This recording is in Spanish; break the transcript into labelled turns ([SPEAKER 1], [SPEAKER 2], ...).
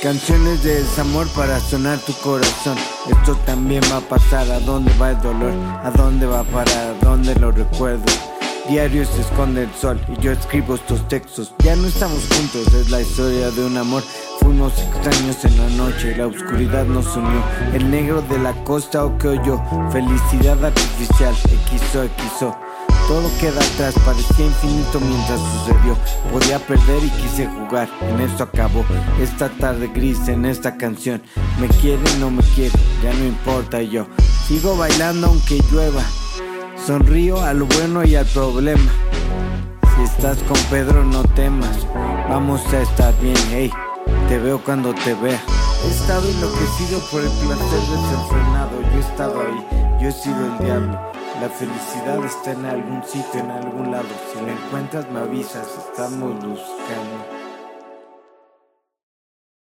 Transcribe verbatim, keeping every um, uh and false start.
[SPEAKER 1] Canciones de desamor para sonar tu corazón. Esto también va a pasar. ¿A dónde va el dolor? ¿A dónde va a parar? ¿A dónde lo recuerdo? Diario se esconde el sol y yo escribo estos textos. Ya no estamos juntos, es la historia de un amor. Fuimos extraños en la noche, la oscuridad nos unió. El negro de la costa o que oyó. Felicidad artificial, X O X O. Todo queda atrás, parecía infinito mientras sucedió. Podía perder y quise jugar, en esto acabó. Esta tarde gris en esta canción. Me quiere, no me quiere, ya no importa yo. Sigo bailando aunque llueva. Sonrío a lo bueno y al problema. Si estás con Pedro no temas. Vamos a estar bien, hey. Te veo cuando te vea. He estado enloquecido por el placer desenfrenado. Yo he estado ahí, yo he sido el diablo. La felicidad está en algún sitio, en algún lado. Si la encuentras me avisas, estamos buscando.